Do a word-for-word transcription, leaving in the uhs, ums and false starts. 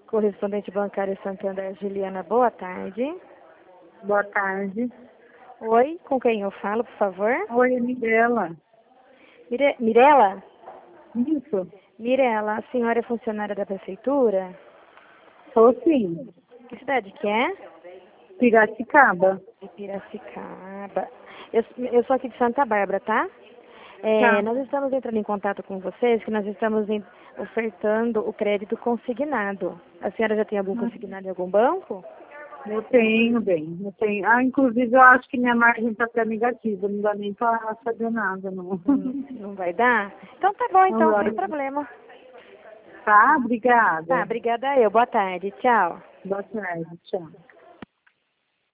Correspondente bancário Santander, Juliana, boa tarde. Boa tarde. Oi, com quem eu falo, por favor? Oi, é Mirela. Mire... Mirela? Isso. Mirela, a senhora é funcionária da prefeitura? Sou sim. Que cidade que é? Piracicaba. De Piracicaba. Eu, eu sou aqui de Santa Bárbara, tá? É, Tá. nós estamos entrando em contato com vocês, que nós estamos em, ofertando o crédito consignado. A senhora já tem algum consignado em algum banco? Eu tenho, bem. Eu tenho. Ah, inclusive eu acho que minha margem está até negativa. Não dá nem para saber nada, não. Não, não vai dar? Então tá bom, então, Não sem vai. problema. Tá, Tá, obrigada. obrigada eu. Boa tarde. Tchau. Boa tarde, tchau.